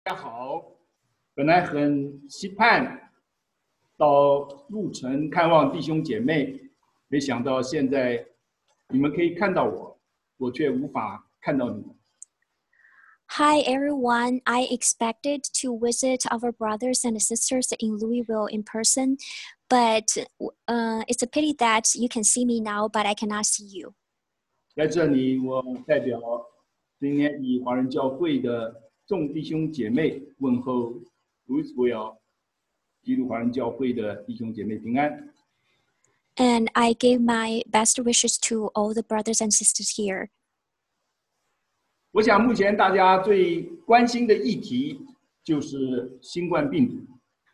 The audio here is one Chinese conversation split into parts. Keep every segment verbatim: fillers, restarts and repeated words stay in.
大家好，本来很期盼到路程看望弟兄姐妹，没想到现在你们可以看到我，我却无法看到你们。 Hi everyone, I expected to visit our brothers and sisters in Louisville in person, but uh, it's a pity that you can see me now, but I cannot see you. 在这里，我代表今天以华人教会的众弟兄姐妹问候 Louisville 基督华人教会的弟兄姐妹平安。 And I give my best wishes to all the brothers and sisters here. 我想目前大家最关心的议题就是新冠病毒。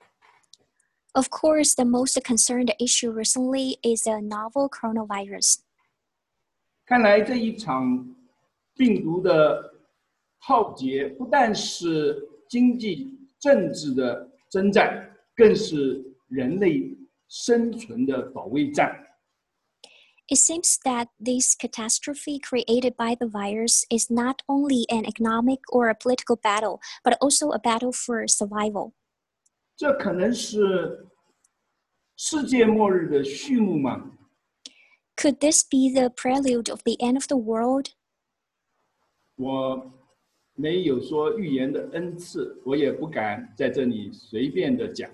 Of course, the most concerned issue recently is the novel coronavirus. 看来这一场病毒的浩劫，不但是经济、政治的征战，更是人类生存的保卫战。 It seems that this catastrophe created by the virus is not only an economic or a political battle, but also a battle for survival. 这可能是世界末日的序幕吗？ Could this be the prelude of the end of the world? 我没有说预言的恩赐，我也不敢在这里随便的讲。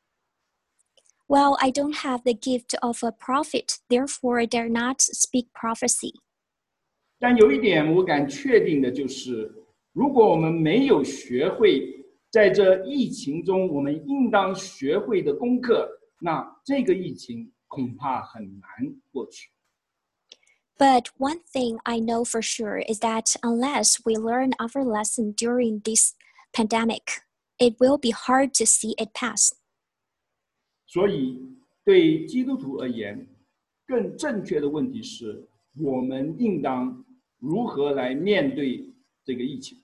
Well, I don't have the gift of a prophet, therefore I dare not speak prophecy. 但有一点我敢确定的就是，如果我们没有学会在这疫情中我们应当学会的功课，那这个疫情恐怕很难过去。 But one thing I know for sure is that unless we learn our lesson during this pandemic, it will be hard to see it pass. 所以，对基督徒而言，更正确的问题是：我们应当如何来面对这个疫情？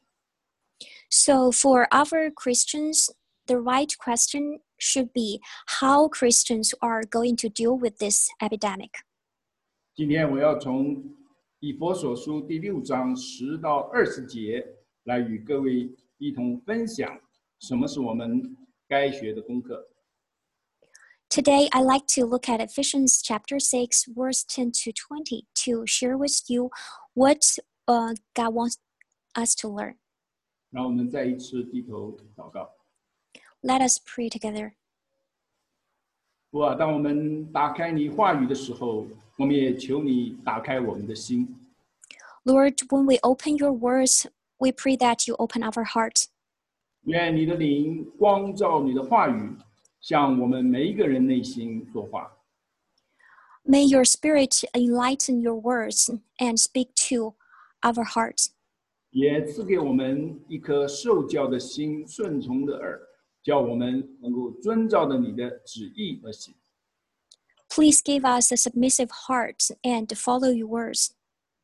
So for our Christians, the right question should be how Christians are going to deal with this epidemic. 今天我要从以弗所书第六章十到二十节来与各位一同分享，什么是我们该学的功课。 Today, I'd like to look at Ephesians chapter six, verse ten to twenty, to share with you what uh, God wants us to learn. 让我们再一次低头祷告。 Let us pray together. 主啊，当我们打开你话语的时候，我们也求你打开我们的心。 Lord, when we open your words, we pray that you open our heart. 愿你的灵光照你的话语，向我们每一个人内心说话。 May your spirit enlighten your words and speak to our hearts. 也赐给我们一颗受教的心，顺从的耳，叫我们能够遵照着你的旨意而行。 Please give us a submissive heart and follow your words.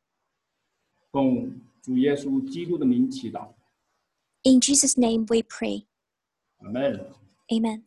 奉主耶稣基督的名祈祷， In Jesus' name we pray. 阿门。 Amen.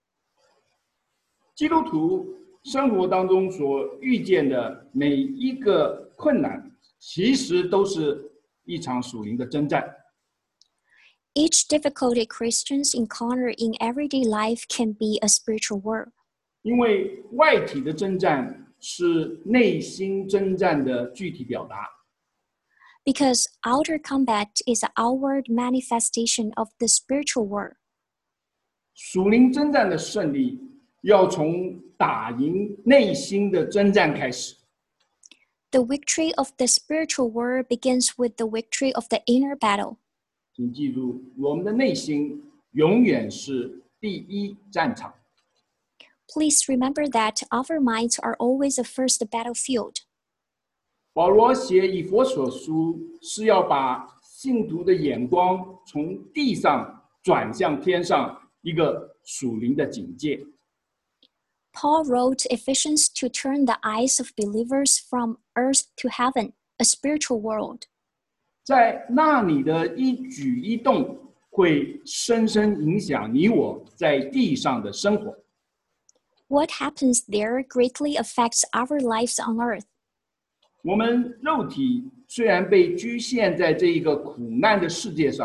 基督徒生活当中所遇见的每一个困难，其实都是一场属灵的征战。 Each difficulty Christians encounter in everyday life can be a spiritual war. 因为外体的征战是内心征战的具体表达， Because outer combat is an outward manifestation of the spiritual war. 属灵征战的胜利要从打赢内心的征战开始。 The victory of the spiritual war begins with the victory of the inner battle. 请记住，我们的内心永远是第一战场。 Please remember that our minds are always the first battlefield. 保罗写以弗所书是要把信徒的眼光从地上转向天上，一个属灵的警戒。 Paul wrote Ephesians to turn the eyes of believers from earth to heaven, a spiritual world. 在那里的一举一动会深深影响你我在地上的生活。 What happens there greatly affects our lives on earth. 我们肉体虽然被局限在这一个苦难的世界上，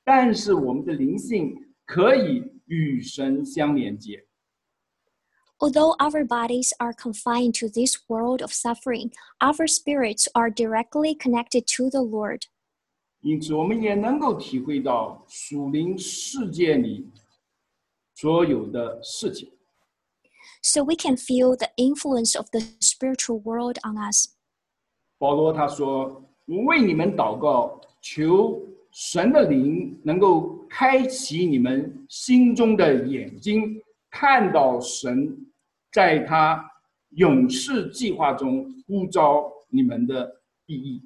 但是我们的灵性可以与神相连接。 Although our bodies are confined to this world of suffering, our spirits are directly connected to the Lord. 因此，我们也能够体会到属灵世界里所有的事情。 So we can feel the influence of the spiritual world on us. 保罗他说：“我为你们祷告，求神的灵能够开启你们心中的眼睛，看到神在他永世计划中呼召你们的意义。”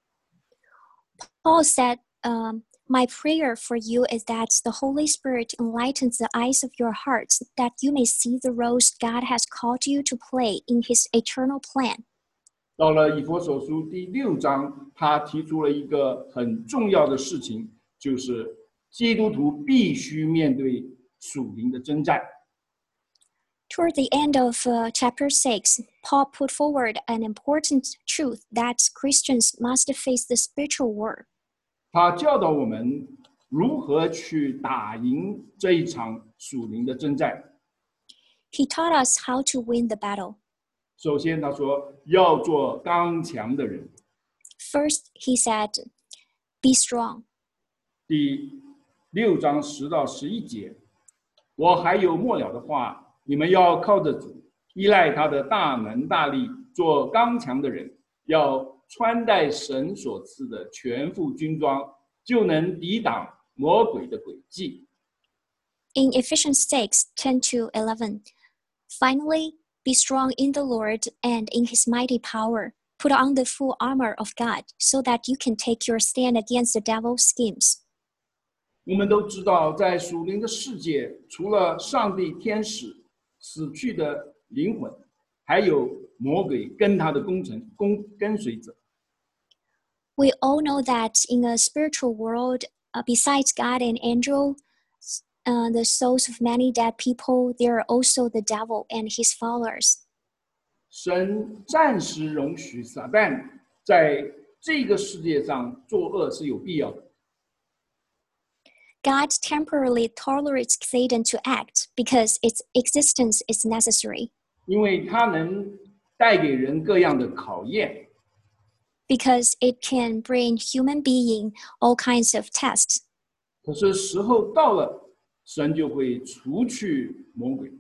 Paul said, um, My prayer for you is that the Holy Spirit enlightens the eyes of your hearts, that you may see the roles God has called you to play in His eternal plan. 到了以弗所书第六章，他提出了一个很重要的事情，就是基督徒必须面对属灵的征战。 Toward the end of uh, chapter six, Paul put forward an important truth that Christians must face the spiritual war. 他教导我们如何去打赢这一场属灵的征战。 He taught us how to win the battle. 首先，他说要做刚强的人。 First, he said, "Be strong." 第六章十到十一节，我还有末了的话，你们要靠着主，依赖他的大能大力，做刚强的人，要穿戴神所赐的全副军装，就能抵挡魔鬼的诡计。 In Ephesians six, ten to eleven, finally, be strong in the Lord and in His mighty power. Put on the full armor of God, so that you can take your stand against the devil's schemes. 我们都知道，在属灵的世界，除了上帝、天使、死去的灵魂，还有魔鬼跟他的工程、跟跟随者。 We all know that in the spiritual world, uh, besides God and angels, uh, the souls of many dead people, there are also the devil and his followers. 神暂时容许撒旦在这个世界上作恶是有必要的。 God temporarily tolerates Satan to act because its existence is necessary. 因为它能带给人各样的考验。 Because it can bring human being all kinds of tests. 可是时候到了，神就会除去魔鬼。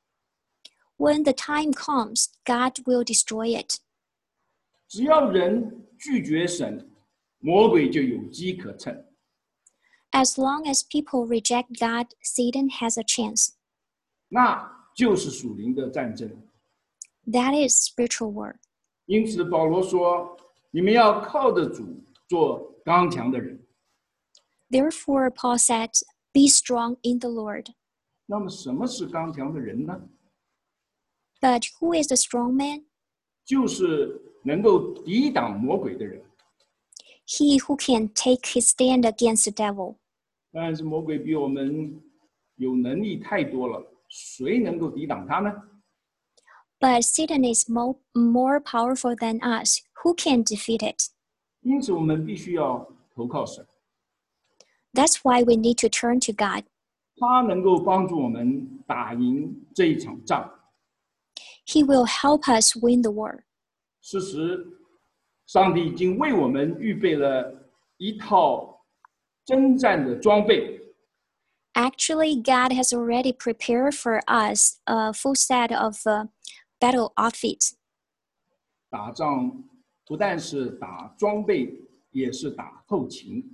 When the time comes, God will destroy it. 只要人拒绝神，魔鬼就有机可乘。 As long as people reject God, Satan has a chance. 那就是属灵的战争。 That is spiritual war. 因此，保罗说：“你们要靠着主，做刚强的人。” Therefore, Paul said, "Be strong in the Lord." 那么，什么是刚强的人呢？ But who is the strong man? 就是能够抵挡魔鬼的人。 He who can take his stand against the devil. 但是魔鬼比我们有能力太多了，谁能够抵挡他呢？ But Satan is more, more powerful than us. Who can defeat it? 因此，我们必须要投靠神， That's why we need to turn to God. 他能够帮助我们打赢这一场仗。 He will help us win the war. 事实，上帝已经为我们预备了一套征战的装备。 Actually, God has already prepared for us a full set of uh, battle outfits. 打仗不但是打装备，也是打后勤。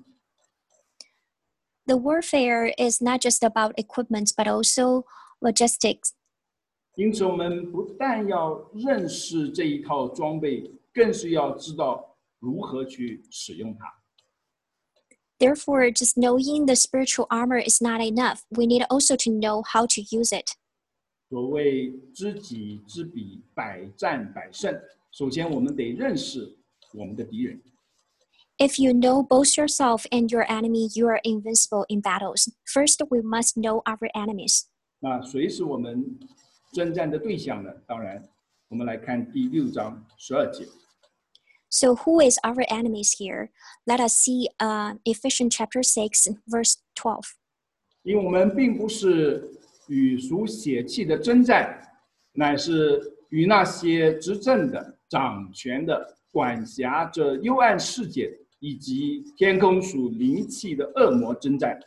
The warfare is not just about equipment, but also logistics. 因此，我们不但要认识这一套装备，更是要知道如何去使用它。 Therefore, just knowing the spiritual armor is not enough. We need also to know how to use it. 所谓知己知彼，百战百胜。首先，我们得认识我们的敌人。 If you know both yourself and your enemy, you are invincible in battles. First, we must know our enemies. 那谁是我们征战的对象呢？当然，我们来看第六章十二节。 So who is our enemies here? Let us see uh, Ephesians chapter six, verse twelve. 因为我们并不是与属血气的征战，乃是与那些执政的、掌权的、管辖着幽暗世界以及天空属灵气的恶魔征战。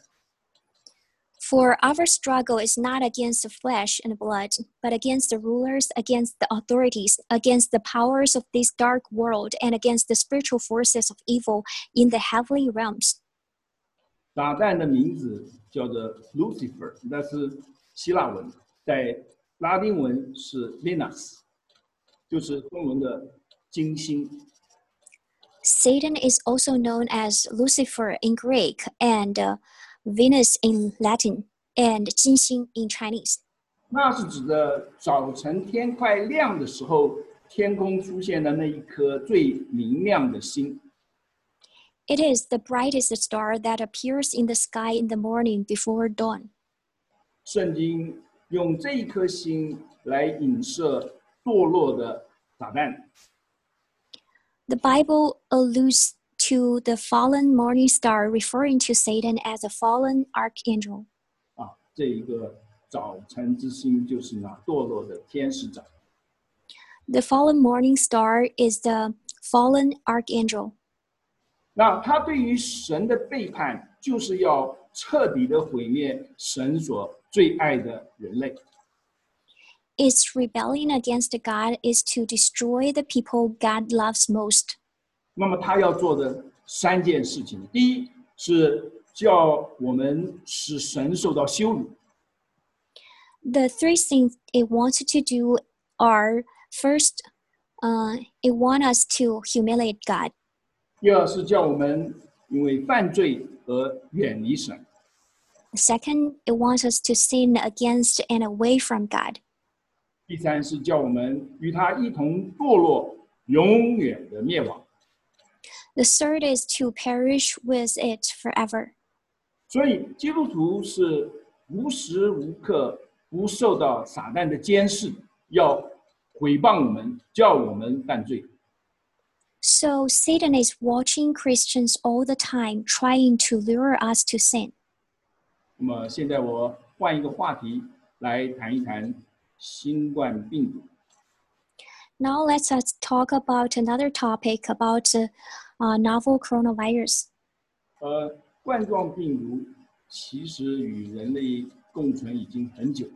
For our struggle is not against the flesh and blood, but against the rulers, against the authorities, against the powers of this dark world, and against the spiritual forces of evil in the heavenly realms. 撒旦的名字叫做 Lucifer， 那是希腊文，在拉丁文是 Venus， 就是中文的金星。 Satan is also known as Lucifer in Greek and uh, Venus in Latin, and 金星 in Chinese. 那是指的早晨天快亮的时候，天空出现的那一颗最明亮的星。 It is the brightest star that appears in the sky in the morning before dawn. 圣经用这一颗星来影射堕落的撒旦。 The Bible alludes to the fallen morning star, referring to Satan as a fallen archangel. 啊，这一个早晨之星就是那堕落的天使长。 The fallen morning star is the fallen archangel. 那他对于神的背叛，就是要彻底的毁灭神所最爱的人类。 Its rebellion against God is to destroy the people God loves most. 那么他要做的三件事情，第一是叫我们使神受到羞辱。 The three things it wants to do are, first, uh, it wants us to humiliate God. 第二是叫我们因为犯罪而远离神。 Second, it wants us to sin against and away from God. 第三是叫我们与他一同堕落，永远的灭亡。 The third is to perish with it forever. 所以基督徒是无时无刻不受到撒旦的监视，要毁谤我们，叫我们犯罪。 So Satan is watching Christians all the time, trying to lure us to sin. 那么现在我换一个话题来谈一谈新冠病毒。 Now let's us talk about another topic about uh, uh, novel coronavirus. 呃，冠状病毒其实与人类共存已经很久了。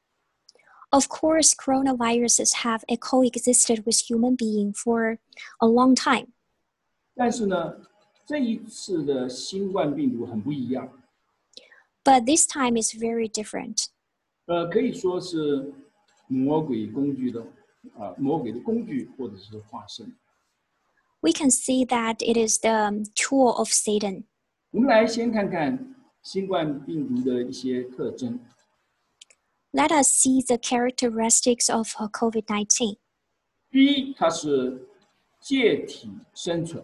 Of course, coronaviruses have coexisted with human beings for a long time. 但是呢，这一次的新冠病毒很不一样。 But this time is very different. 呃，可以说是魔鬼工具的啊、呃，魔鬼的工具或者是化身。 We can see that it is the tool of Satan. 我们来先看看新冠病毒的一些特征。 Let us see the characteristics of COVID nineteen. 第一，它是借体生存。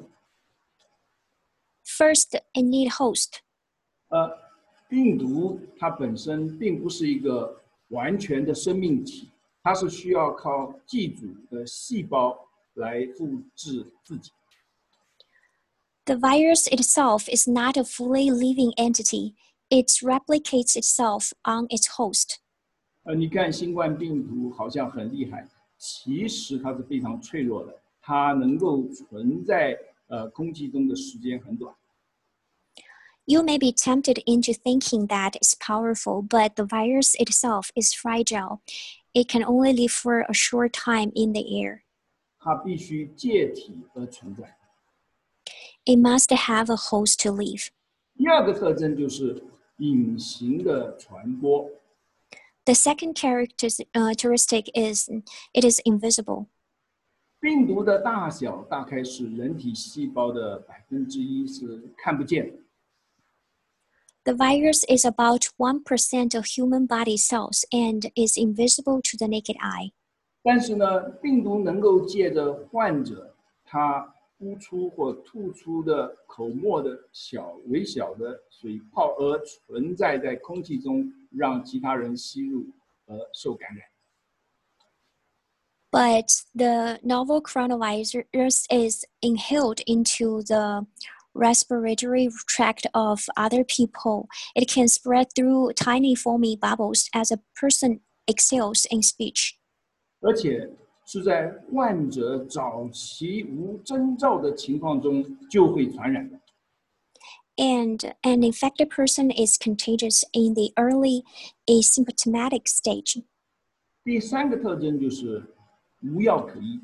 First, it need host. 呃，病毒它本身并不是一个完全的生命体，它是需要靠寄主的细胞来复制自己。 The virus itself is not a fully living entity. It replicates itself on its host. 呃，你看新冠病毒好像很厉害，其实它是非常脆弱的，它能够存在呃空气中的时间很短。 You may be tempted into thinking that it's powerful, but the virus itself is fragile. It can only live for a short time in the air. 它必须借体而存在。 It must have a host to live. 第二个特征就是隐形的传播。 The second characteristic is it is invisible. 病毒的大小大概是人体细胞的百分之一，是看不见的。 The virus is about one percent of human body cells and is invisible to the naked eye. 但是呢，病毒能够借着患者他呼出或吐出的口沫的小微小的水泡而存在在空气中，让其他人吸入而受感染。 But the novel coronavirus is inhaled into the respiratory tract of other people. It can spread through tiny foamy bubbles as a person exhales in speech. 而且是在患者早期无征兆的情况中就会传染的。 And an infected person is contagious in the early asymptomatic stage. 第三个特征就是无药可医。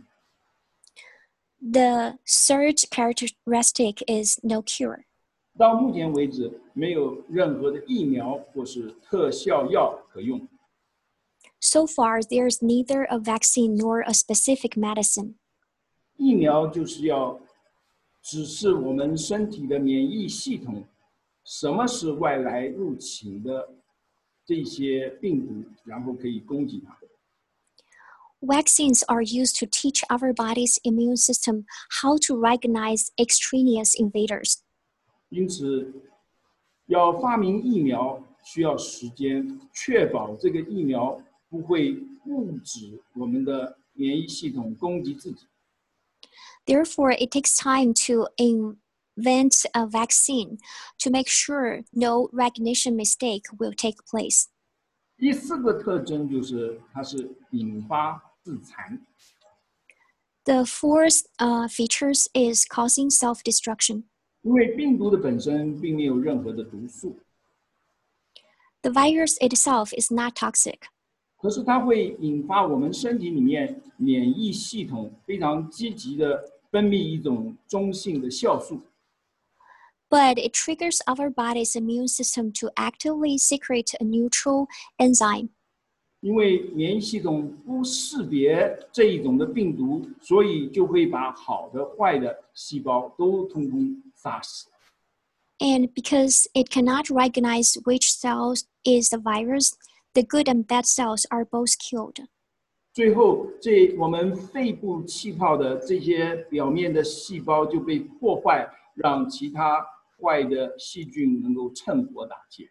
The third characteristic is no cure. 到目前为止，没有任何的疫苗或是特效药可用。 So far, there's neither a vaccine nor a specific medicine. 疫苗就是要指示我们身体的免疫系统，什么是外来入侵的这些病毒，然后可以攻击它。 Vaccines are used to teach our body's immune system how to recognize extraneous invaders. 因此，要发明疫苗需要时间，确保这个疫苗不会误指我们的免疫系统攻击自己。 Therefore, it takes time to invent a vaccine to make sure no recognition mistake will take place. 第四个特征就是它是引发自残。 The fourth uh, features is causing self-destruction. 因为病毒的本身并没有任何的毒素， The virus itself is not toxic, 可是它会引发我们身体里面免疫系统非常积极的分泌一种中性的酵素， but it triggers our body's immune system to actively secrete a neutral enzyme. 因为免疫系统不识别这一种的病毒，所以就会把好的坏的细胞都通通杀死。 And because it cannot recognize which cells is the virus, the good and bad cells are both killed. 最后，这我们肺部气泡的这些表面的细胞就被破坏，让其他坏的细菌能够趁火打劫。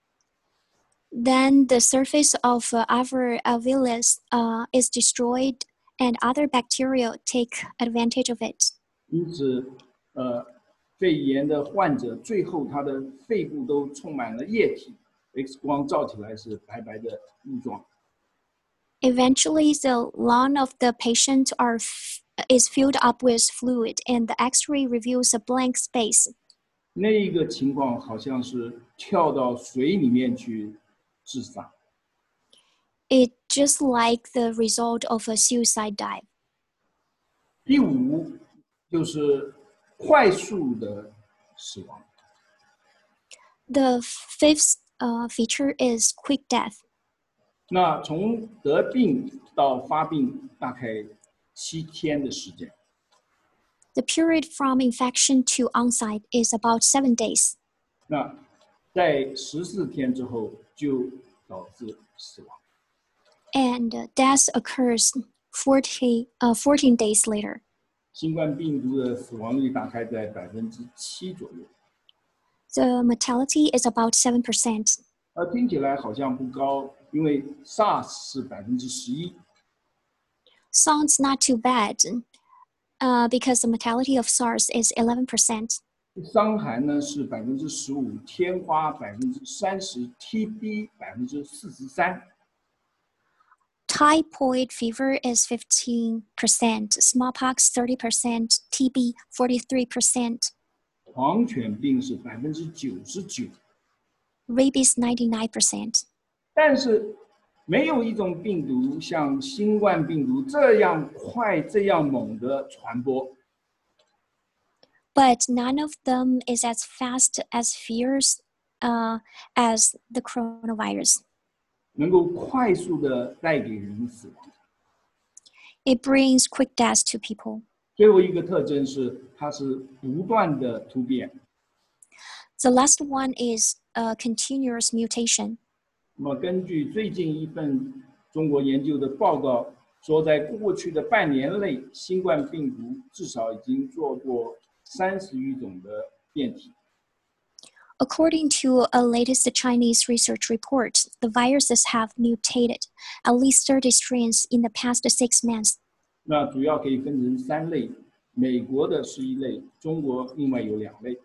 Then the surface of uh, our alveolus uh, is destroyed and other bacteria take advantage of it. 因此，呃，肺炎的患者最后他的肺部都充满了液体 ，X 光照起来是白白的雾状。 Eventually, the lung of the patient are f- is filled up with fluid, and the X-ray reveals a blank space. 那一个情况好像是跳到水里面去自杀。 It just like the result of a suicide dive. 第五就是快速的死亡。 The fifth uh, feature is quick death. 那从得病到发病大概七天的时间。 The period from infection to onset is about seven days. 那在十四天之后就导致死亡。 And uh, death occurs forty, uh, fourteen days later. 新冠病毒的死亡率大概在百分之七左右， The mortality is about seven percent. 呃，听起来好像不高，因为 SARS 是百分之十一， Sounds not too bad uh, because the mortality of SARS is eleven percent. 伤寒呢是百分之十五，天花百分之三十 ，T B 百分之四十三。 Typhoid fever is fifteen percent, smallpox thirty percent, T B forty-three percent, 狂犬病是百分之九十九， rabies ninety-nine percent. 但是没有一种病毒像新冠病毒这样快、这样猛的传播。 But none of them is as fast, as fierce uh, as the coronavirus. 能够快速的带给人死亡。 It brings quick death to people. 最后一个特征是，它是不断的突变。 The last one is a continuous mutation. 那么，根据最近一份中国研究的报告说，在过去的半年内，新冠病毒至少已经做过三十余种的变体。 According to a latest Chinese research report, the viruses have mutated at least thirty strains in the past six months. 那主要可以分成三类，美国的是一类，中国另外有两类。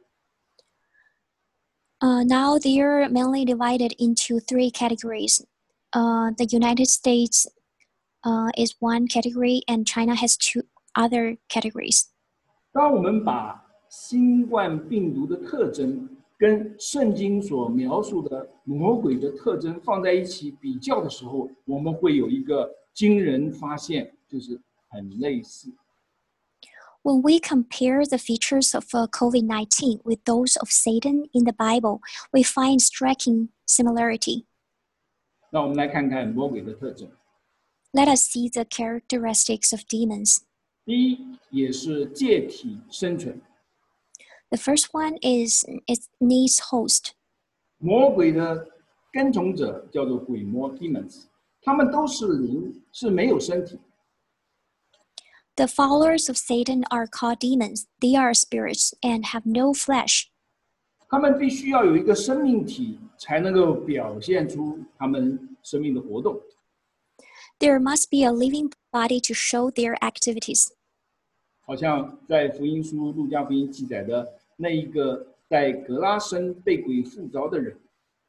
Uh, now they're mainly divided into three categories. Uh, the United States uh, is one category, and China has two other categories. 当我们把新冠病毒的特征跟圣经所描述的魔鬼的特征放在一起比较的时候，我们会有一个惊人发现，就是很类似。 When we compare the features of uh, COVID nineteen with those of Satan in the Bible, we find striking similarity. 那我们来看看魔鬼的特征。 Let us see the characteristics of demons. 第一，也是借体生存。 The first one is it needs host. 魔鬼的跟从者叫做鬼魔 demons， 他们都是灵，是没有身体。 The followers of Satan are called demons. They are spirits and have no flesh. 他们必须要有一个生命体，才能够表现出他们生命的活动。 There must be a living body to show their activities. 好像在福音书路加福音记载的那一个在格拉森被鬼附着的人，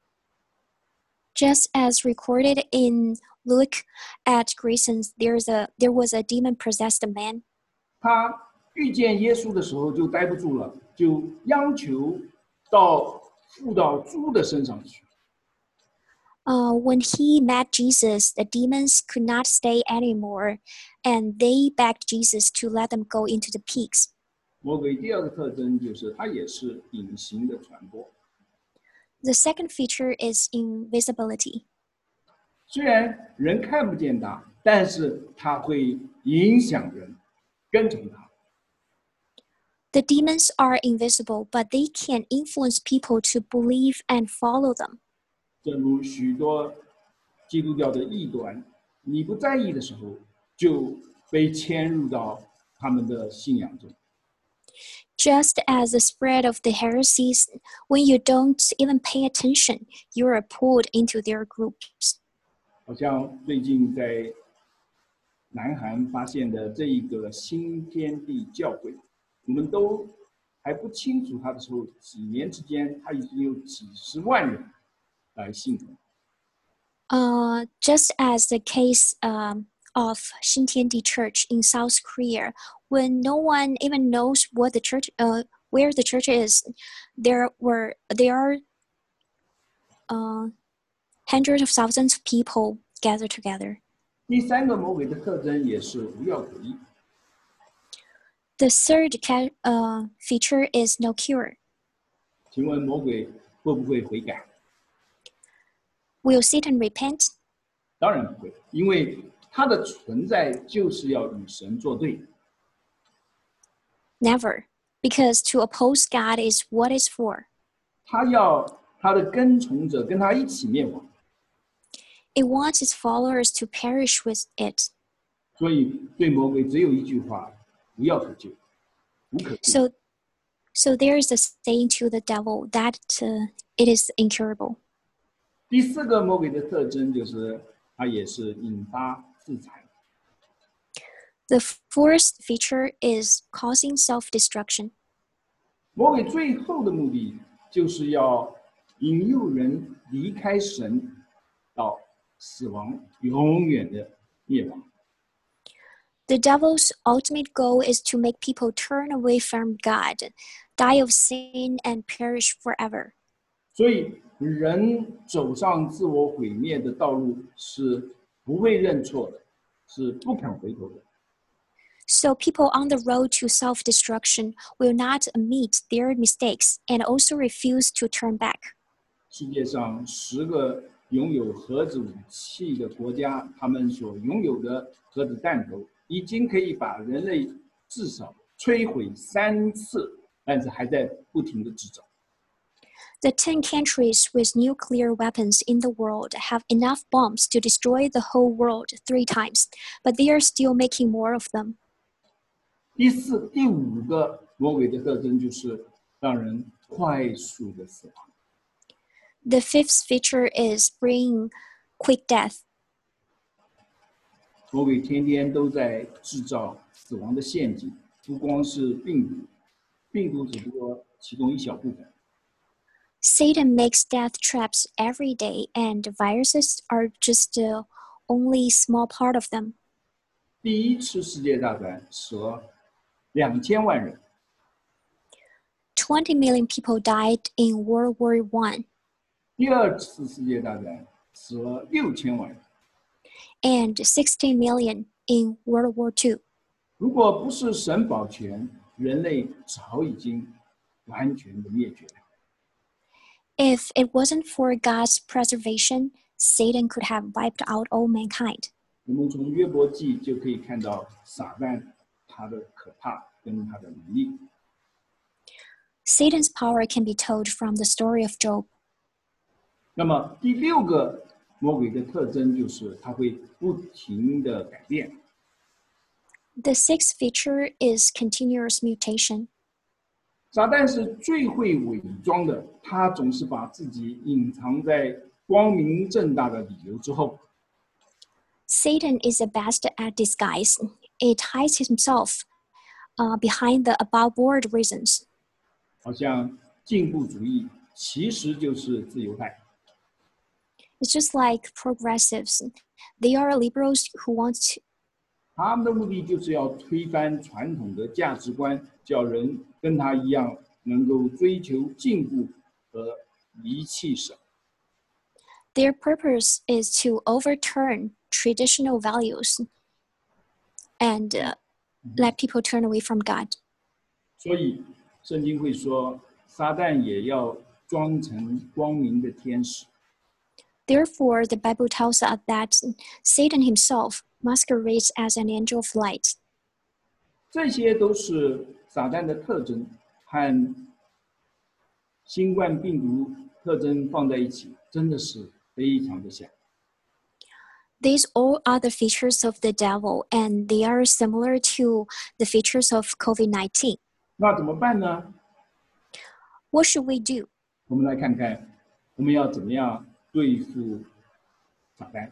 Just as recorded in Luke at Grayson's, there's a there was a demon-possessed man. 他遇见耶稣的时候就待不住了，就央求到附到猪的身上去。 Uh, when he met Jesus, the demons could not stay anymore, and they begged Jesus to let them go into the pigs. 魔鬼第二个特征就是它也是隐形的传播。 The second feature is invisibility. 虽然人看不见它，但是它会影响人，跟从它。 The demons are invisible, but they can influence people to believe and follow them. 正如许多基督教的异端，你不在意的时候，就被牵入到他们的信仰中。 Just as the spread of the heresies, when you don't even pay attention, you are pulled into their groups. 好像最近在南韩发现的这一个新天地教会，我们都还不清楚它的时候，几年之间，它已经有几十万人来信奉。 Uh, just as the case um, of Shintiandi Church in South Korea, when no one even knows what the church, uh, where the church is, there were there are uh, hundreds of thousands of people gathered together. 第三个魔鬼的特征也是无药可医。 The third ca- uh, feature is no cure. 请问魔鬼会不会悔改？ Will Satan repent? 当然不会，因为它的存在就是要与神作对。 Never, because to oppose God is what it's for. 他要他的跟从者跟他一起灭亡， It wants its followers to perish with it. 所以对魔鬼只有一句话：无药可救，无可救。 So, so there is a saying to the devil that uh, it is incurable. 第四个魔鬼的特征就是它也是引发自残。 The fourth feature is causing self-destruction. 魔鬼最后的目的就是要引诱人离开神，到死亡，永远的灭亡。 The devil's ultimate goal is to make people turn away from God, die of sin, and perish forever. 所以人走上自我毁灭的道路是不会认错的，是不肯回头的。 So people on the road to self-destruction will not admit their mistakes and also refuse to turn back. 世界上十个拥有核子武器的国家，他们所拥有的核子弹头已经可以把人类至少摧毁三次，但是还在不停的制造。 The ten countries with nuclear weapons in the world have enough bombs to destroy the whole world three times, but they are still making more of them. 第四、第五个魔鬼的特征就是让人快速的死亡。 The fifth feature is bringing quick death. 魔鬼天天都在制造死亡的陷阱，不光是病毒，病毒只不过其中一小部分。 Satan makes death traps every day, and viruses are just the only small part of them. 第一次世界大战死了两千万人。 twenty million people died in World War One. 第二次世界大战死了六千万人。 And sixty million in World War Two. 如果不是神保全，人类早已经完全的灭绝了。 If it wasn't for God's preservation, Satan could have wiped out all mankind. 我们从约伯记就可以看到撒旦他的可怕跟他的能力。 Satan's power can be told from the story of Job. 那么第六个魔鬼的特征就是他会不停的改变。 The sixth feature is continuous mutation. 撒旦是最会伪装的，他总是把自己隐藏在光明正大的理由之后。 Satan is the best at disguise. It hides himself uh, behind the above-board reasons. 好像进步主义其实就是自由派。 It's just like progressives. They are liberals who want to, 他们的目的就是要推翻传统的价值观，叫人跟他一样能够追求进步和离弃神。 their purpose is to overturn traditional values and uh, let people turn away from God. 所以圣经会说，撒旦也要装成光明的天使。 Therefore, the Bible tells us that Satan himself masquerades as an angel of light. 这些都是撒旦的特征，和新冠病毒特征放在一起，真的是非常的像。 These all are the features of the devil, and they are similar to the features of COVID nineteen. 那怎么办呢？ What should we do? 我们来看看，我们要怎么样对付撒旦。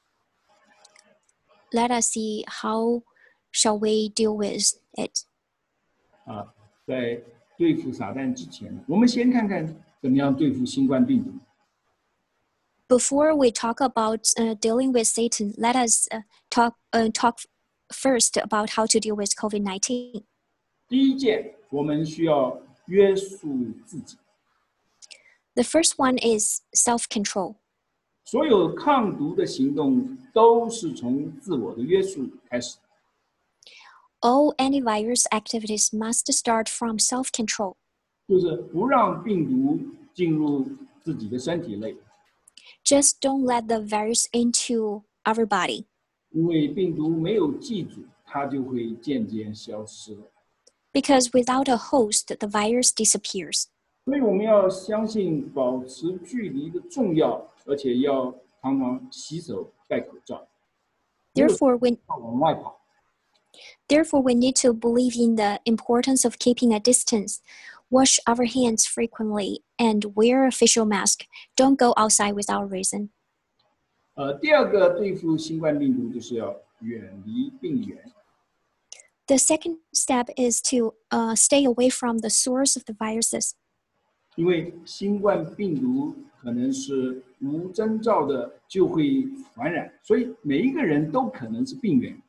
Let us see how shall we deal with it. 啊，在对付撒旦之前，我们先看看怎么样对付新冠病毒。 Before we talk about uh, dealing with Satan, let us uh, talk uh, talk first about how to deal with COVID nineteen. 第一件，我们需要约束自己。 The first one is self-control. 所有抗毒的行动都是从自我的约束开始。 All antivirus activities must start from self-control. 就是不让病毒进入自己的身体内， Just don't let the virus into our body, 因为病毒没有寄主，它就会渐渐消失。 because without a host, the virus disappears. 所以我们要相信保持距离的重要，而且要常常洗手、戴口罩， Therefore, we 不要往外跑。 therefore we need to believe in the importance of keeping a distance, wash our hands frequently, and wear a facial mask. Don't go outside without reason. 呃，第二个对付新冠病毒就是要远离病源。 The second step is to uh, stay away from the source of the viruses, 因为新冠病毒可能是无征兆的就会传染，所以每一个人都可能是病源。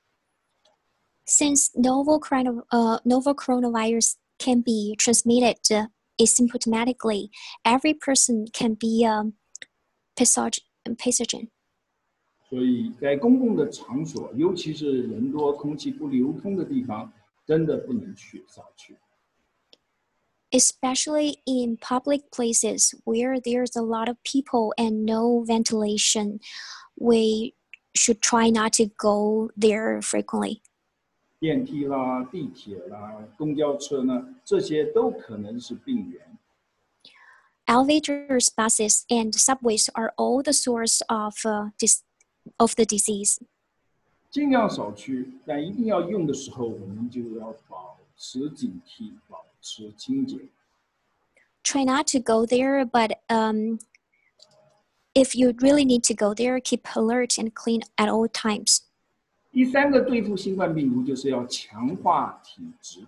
since novel, chrono, uh, novel coronavirus can be transmitted uh, asymptomatically. Every person can be a pathogen. 所以在公共的场所，尤其是人多、空气不流通的地方，真的不能去，少去。 Especially in public places where there's a lot of people and no ventilation, we should try not to go there frequently. 电梯啦、地铁啦、公交车呢，这些都可能是病源。 Elevators, buses, and subways are all the source of, uh, dis- of the disease. 尽量少去，但一定要用的时候，我们就要保持警惕，保持清洁。 Try not to go there, but um, if you really need to go there, keep alert and clean at all times. 第三个对付新冠病毒就是要强化体质。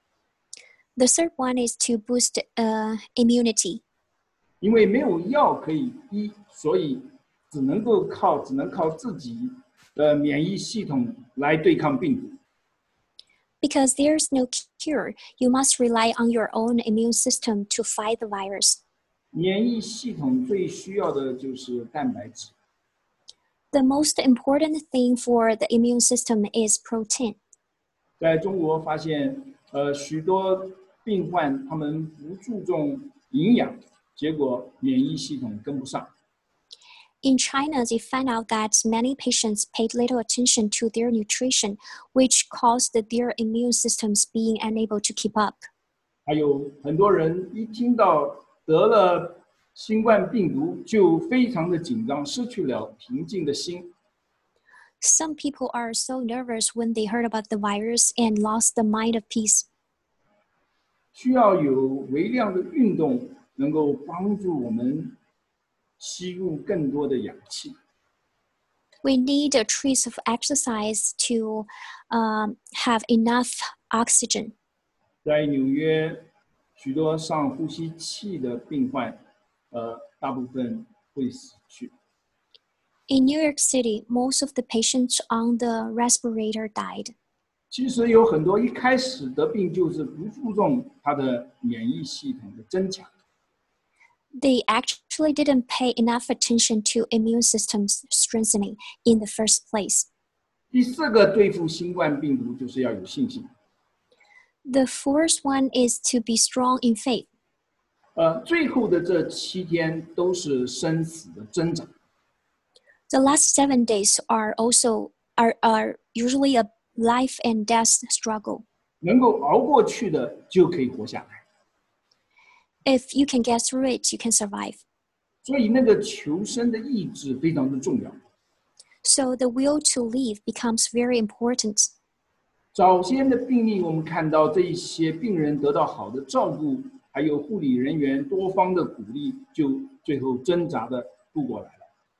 The third one is to boost uh, immunity. 因为没有药可以医，所以只能够靠只能靠自己的免疫系统来对抗病毒。 Because there's no cure, you must rely on your own immune system to fight the virus. 免疫系统最需要的就是蛋白质。 The most important thing for the immune system is protein. 在中国发现，呃，许多病患他们不注重营养，结果免疫系统跟不上。 In China, they found out that many patients paid little attention to their nutrition, which caused their immune systems being unable to keep up. 还有很多人一听到得了新冠病毒就非常的紧张，失去了平静的心。 Some people are so nervous when they heard about the virus and lost the mind of peace. 需要有微量的运动能够帮助我们吸入更多的氧气。 We need a trace of exercise to um, have enough oxygen. 在纽约，许多上呼吸器的病患，呃，大部分会死去。 In New York City, most of the patients on the respirator died. 其实有很多一开始得病就是不注重他的免疫系统的增强。 They actually didn't pay enough attention to immune systems strengthening in the first place. 第四个对付新冠病毒就是要有信心。 The fourth one is to be strong in faith. 呃，最后的这七天都是生死的挣扎。 The last seven days are also are, are usually a life and death struggle. 能够熬过去的就可以活下来。 If you can get through it, you can survive. 所以那个求生的意志非常的重要。 So the will to live becomes very important. 早先的病例，我们看到这一些病人得到好的照顾，还有护理人员多方的鼓励，就最后挣扎的度过来了。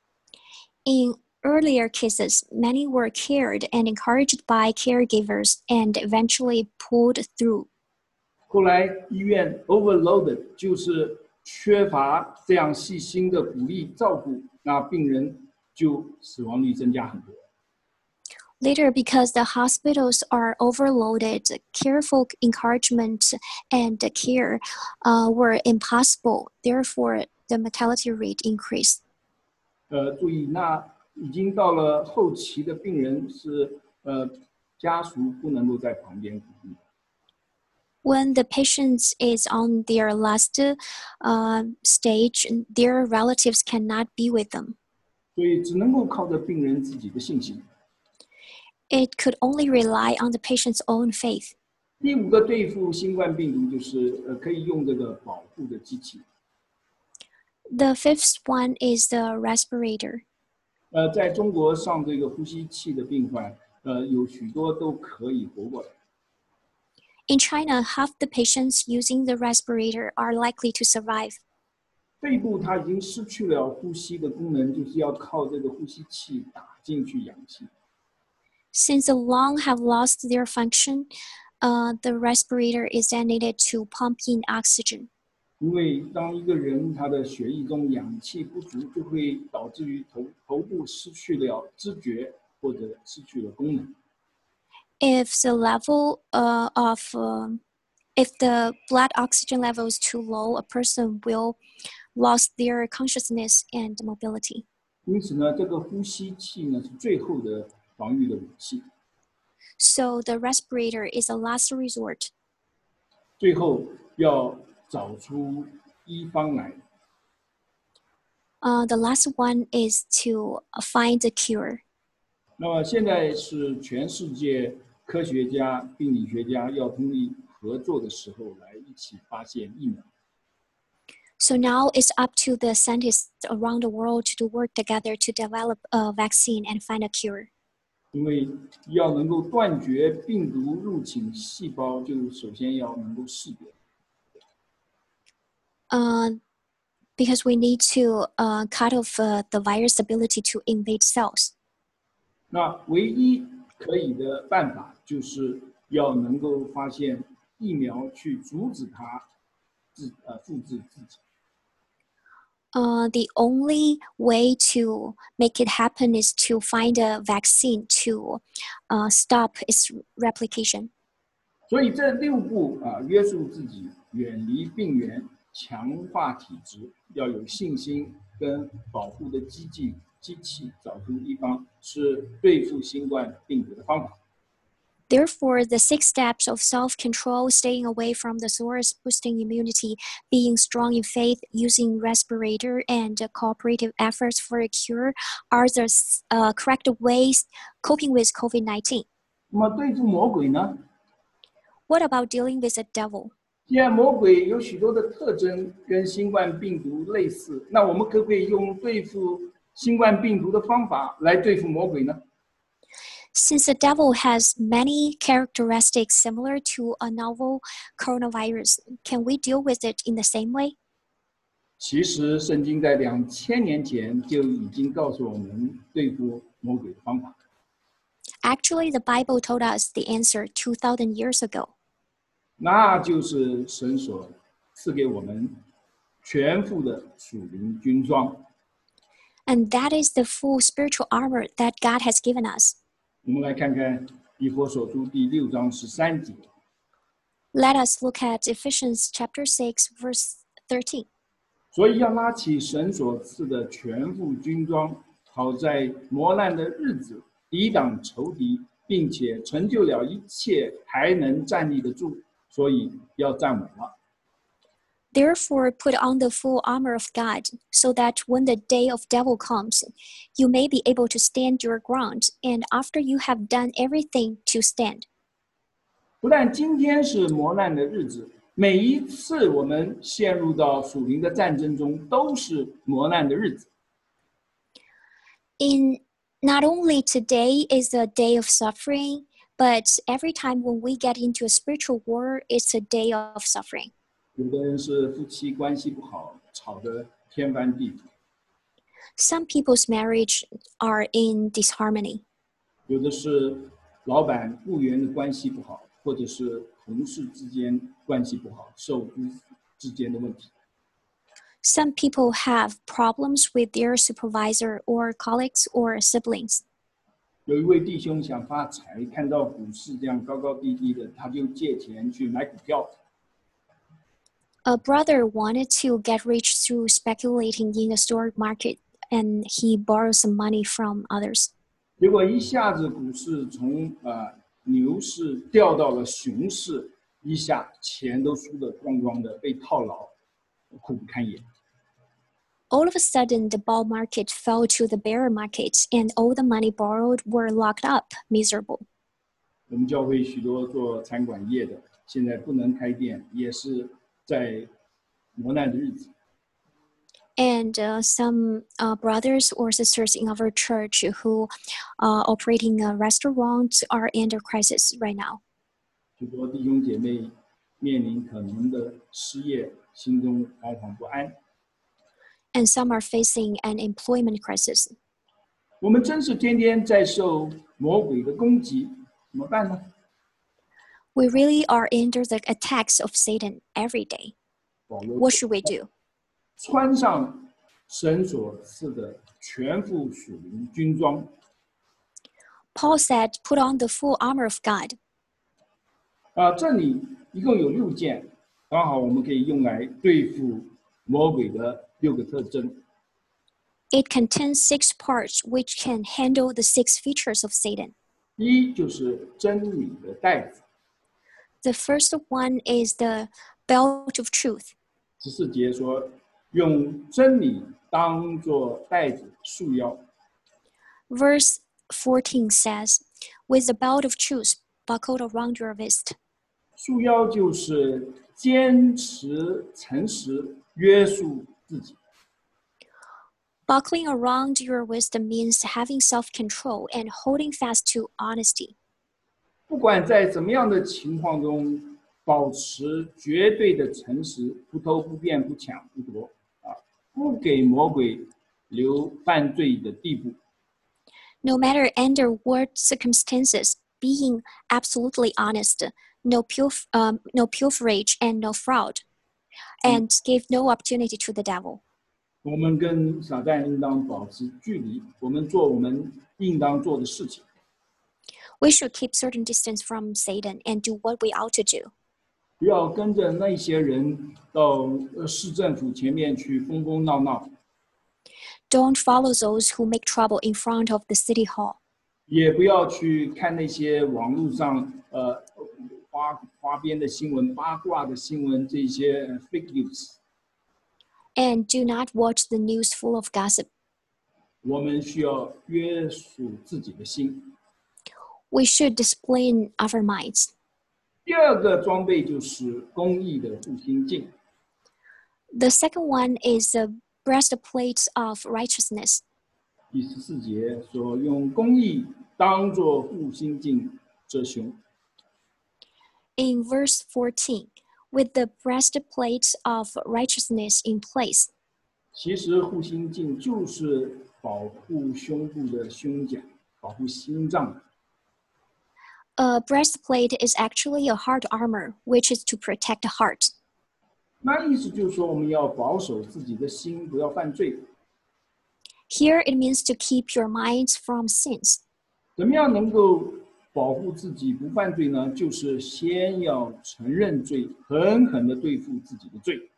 In earlier cases, many were cared and encouraged by caregivers and eventually pulled through. 后来医院 overloaded， 就是缺乏这样细心的鼓励照顾，那病人就死亡率增加很多。 Later, because the hospitals are overloaded, careful encouragement and care uh, were impossible. Therefore, the mortality rate increased. 呃，注意，那已经到了后期的病人是呃家属不能够在旁边鼓励。 When the patient is on their last uh, stage, their relatives cannot be with them. 所以只能够靠着病人自己的信心。 It could only rely on the patient's own faith. 第五个对付新冠病毒就是呃可以用这个保护的机器。 The fifth one is the respirator. 呃，在中国上这个呼吸器的病患，呃，有许多都可以活过来。 In China, half the patients using the respirator are likely to survive. 肺部它已经失去了呼吸的功能，就是要靠这个呼吸器打进去氧气。 Since the lungs have lost their function, uh, the respirator is then needed to pump in oxygen. 因为当一个人他的血液中氧气不足，就会导致于头头部失去了知觉或者失去了功能。 If the level uh, of um, if the blood oxygen level is too low, a person will lose their consciousness and mobility. 因此呢，这个呼吸器呢是最后的防御的武器。 So the respirator is a last resort. 最后要找出医方来。 Uh, the last one is to find the cure. 那么现在是全世界科学家、病理学家要通力合作的时候，来一起发现疫苗。 So now it's up to the scientists around the world to work together to develop a vaccine and find a cure. 因为要能够断绝病毒入侵细胞，就首先要能够识别。 Uh, because we need to uh, cut off uh, the virus ability to invade cells. 那唯一可以的办法就是要能够发现疫苗去阻止它自呃复制自己。 Uh, the only way to make it happen is to find a vaccine to uh, stop its replication. 所以这六步啊，约束自己，远离病源，强化体质，要有信心跟保护的机器，机器找出一方，是对付新冠病毒的方法。 Therefore, the six steps of self-control, staying away from the source, boosting immunity, being strong in faith, using respirator, and uh, cooperative efforts for a cure are the uh, correct ways coping with COVID nineteen. 那么对付魔鬼呢？ What about dealing with the devil? 既然魔鬼有许多的特征跟新冠病毒类似，那我们可不可以用对付新冠病毒的方法来对付魔鬼呢？ Since the devil has many characteristics similar to a novel coronavirus, can we deal with it in the same way? 其实，圣经在两千年前就已经告诉我们对付魔鬼的方法。 Actually, the Bible told us the answer two thousand years ago. 那就是神所赐给我们全副的属灵军装。 And that is the full spiritual armor that God has given us. 我们来看看以弗所书第六章十三节。 Let us look at Ephesians chapter six, verse thirteen. 所以要拉起神所赐的全副军装，好在磨难的日子抵挡仇敌，并且成就了一切，还能站立得住。所以要站稳了。 Therefore, put on the full armor of God, so that when the day of devil comes, you may be able to stand your ground, and after you have done everything, to stand. 不但今天是磨难的日子，每一次我们陷入到属灵的战争中，都是磨难的日子。 In not only today is a day of suffering, but every time when we get into a spiritual war, it's a day of suffering. 有的人是夫妻关系不好，吵得天翻地覆； Some people's marriage are in disharmony. 有的是老板雇员的关系不好，或者是同事之间关系不好，受雇之间的问题。 Some people have problems with their supervisor or colleagues or siblings. 有一位弟兄想发财，看到股市这样高高低低的，他就借钱去买股票。 A brother wanted to get rich through speculating in the stock market, and he borrowed some money from others. 结果一下子股市从呃牛市掉到了熊市，一下钱都输得光光的，被套牢，苦不堪言。 All of a sudden, the bull market fell to the bear market, and all the money borrowed were locked up, miserable. 我们教会许多做餐馆业的，现在不能开店，也是在磨难的日子。 And uh, some uh, brothers or sisters in our church who are operating a restaurant are under crisis right now. 许多弟兄姐妹面临可能的失业，心中惶惶不安。 And some are facing an employment crisis. 我们真是天天在受魔鬼的攻击，怎么办呢？ We really are under the attacks of Satan every day. 保罗 What should we do? 穿上神所赐的全副属灵军装。 Paul said, put on the full armor of God. 啊，这里一共有六件，刚好我们可以用来对付魔鬼的六个特征。 It contains six parts which can handle the six features of Satan. 一就是真理的带子， The first one is the belt of truth. 十四节说用真理当作带子束腰。 Verse fourteen says, with the belt of truth buckled around your waist. 束腰就是坚持诚实，约束自己。 Buckling around your waist means having self-control and holding fast to honesty. 不管在怎么样的情况中，保持绝对的诚实，不偷不骗不抢不夺啊，不给魔鬼留犯罪的地步。 No matter under what circumstances, being absolutely honest, no, pilf- um, no pilferage and no fraud, and give no opportunity to the devil. 我们跟撒旦应当保持距离，我们做我们应当做的事情。 We should keep certain distance from Satan and do what we ought to do. 不要跟着那些人到市政府前面去疯疯闹闹。 Don't follow those who make trouble in front of the city hall. 也不要去看那些网络上呃花花边的新闻、八卦的新闻，这些 fake news。 And do not watch the news full of gossip. 我们需要约束自己的心。 We should discipline our minds. 第二个装备就是公义的护心镜。 The second one is the breastplate of righteousness. 第十四节说，用公义当作护心镜遮胸。 In verse fourteen, with the breastplate of righteousness in place. 其实护心镜就是保护胸部的胸甲，保护心脏。 A breastplate is actually a heart armor, which is to protect the heart. 那意思就是说，我们要保守自己的心，不要犯罪。 Here it means to keep your minds from sins. 怎么样能够保护自己不犯罪呢？就是先要承认罪，狠狠地对付自己的罪。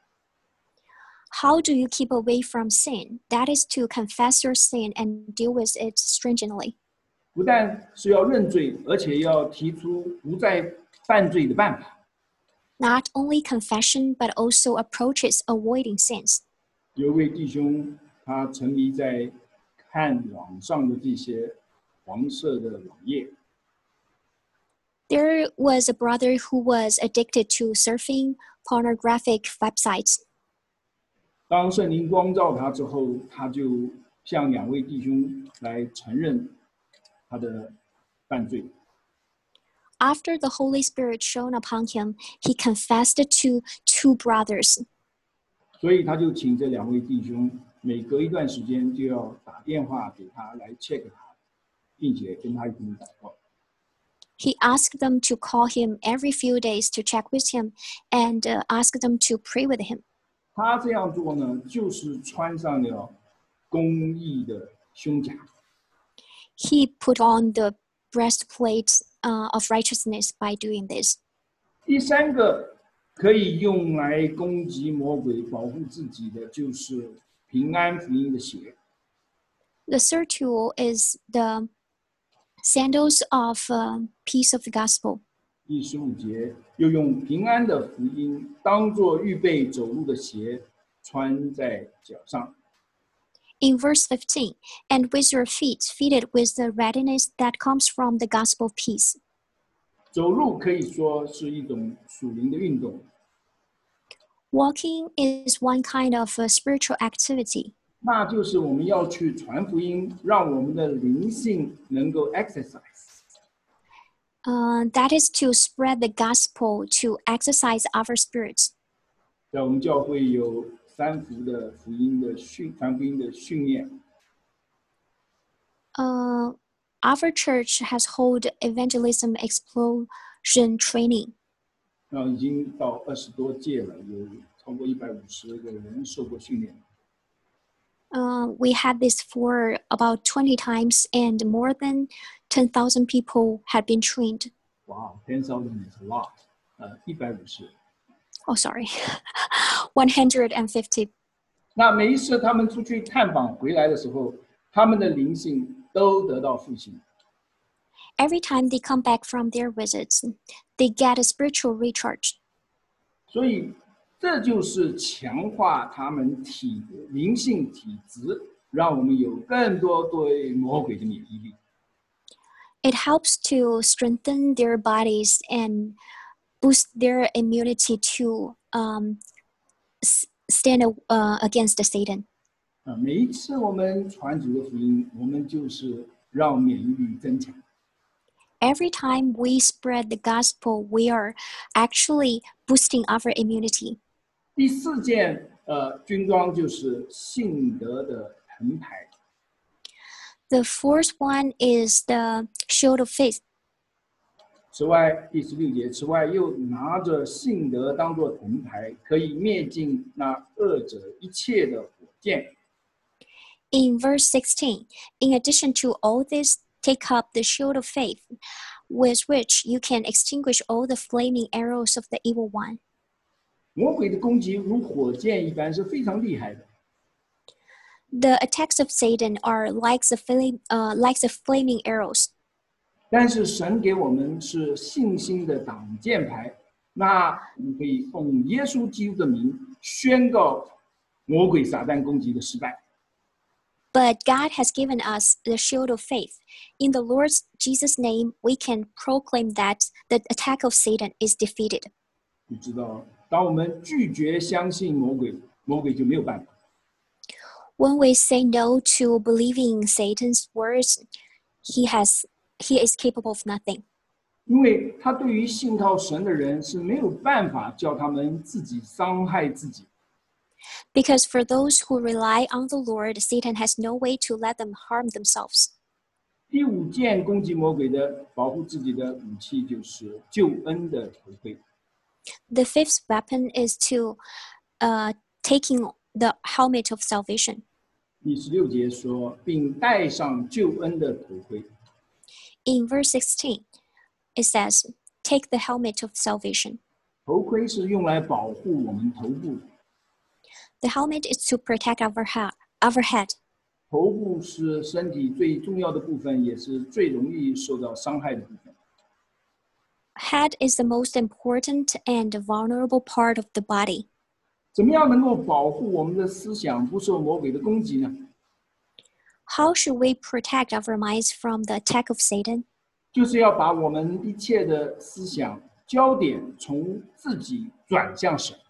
How do you keep away from sin? That is to confess your sin and deal with it stringently. 不但是要认罪，而且要提出不再犯罪的办法。 Not only confession, but also approaches avoiding sins. 有位弟兄，他沉迷在看网上的这些黄色的网页。 There was a brother who was addicted to surfing pornographic websites. 当圣灵光照他之后，他就向两位弟兄来承认他的犯罪。 After the Holy Spirit shone upon him, he confessed to two brothers. 所以他就请这两位弟兄，每隔一段时间就要打电话给他来 check 他，并且跟他一起祷告。 He asked them to call him every few days to check with him and uh, ask them to pray with him. 他这样做呢，就是穿上了公义的胸甲。 He put on the breastplate uh, of righteousness by doing this. 第三个可以用来攻击魔鬼、保护自己的，就是平安福音的血。 The third tool is the sandals of uh, peace of the gospel. 第十五节，又用平安的福音当作预备走路的鞋，穿在脚上。 In verse fifteen, and with your feet fitted with the readiness that comes from the gospel of peace. 走路可以说是一种属灵的运动。 Walking is one kind of a spiritual activity. 那就是我们要去传福音，让我们的灵性能够 exercise。 Uh, that is to spread the gospel, to exercise our spirits. 在我们教会有三福的福音的训传福音的训练。 Uh, our church has hold evangelism explosion training. 那已经到二十多届了，有超过一百五十个人受过训练。 Uh, we had this for about twenty times, and more than ten thousand people had been trained. Wow, ten thousand is a lot. 呃，一百五十。 Oh, sorry, one hundred fifty. 那每一次他们出去探访回来的时候，他们的灵性都得到复兴。 Every time they come back from their visits, they get a spiritual recharge. 所以，这就是强化他们体的灵性体质，让我们有更多对魔鬼的免疫力。 It helps to strengthen their bodies and boost their immunity to um, stand uh, against Satan. 啊，每一次我们传主的福音，我们就是让免疫力增强。 Every time we spread the gospel, we are actually boosting our immunity. 第四件呃军装就是信德的藤牌。 The fourth one is the shield of faith. 此外，第十六节，此外又拿着信德当作盾牌，可以灭尽那恶者一切的火箭。 In verse sixteen, in addition to all this, take up the shield of faith, with which you can extinguish all the flaming arrows of the evil one. 魔鬼的攻击如火箭一般，是非常厉害的。 The attacks of Satan are like the, flame, uh, like the flaming arrows. 但是神给我们是信心的挡箭牌，那我们可以奉耶稣基督的名宣告魔鬼撒旦攻击的失败。 But God has given us the shield of faith. In the Lord Jesus' name, we can proclaim that the attack of Satan is defeated. 你知道，当我们拒绝相信魔鬼，魔鬼就没有办法。 When we say no to believing Satan's words, he has he is capable of nothing. 因为他对于信靠神的人是没有办法叫他们自己伤害自己。 Because for those who rely on the Lord, Satan has no way to let them harm themselves. 第五件攻击魔鬼的保护自己的武器就是救恩的头盔。 The fifth weapon is to uh, taking the helmet of salvation. 第十六节说，并戴上救恩的头盔。 In verse sixteen, it says, take the helmet of salvation. 头盔是用来保护我们头部的。 The helmet is to protect our, ha- our head. 头部是身体最重要的部分，也是最容易受到伤害的部分。 Head is the most important and vulnerable part of the body. 怎么样能够保护我们的思想不受魔鬼的攻击呢？ How should we protect our minds from the attack of Satan? 就是要把我们一切的思想焦点从自己转向神。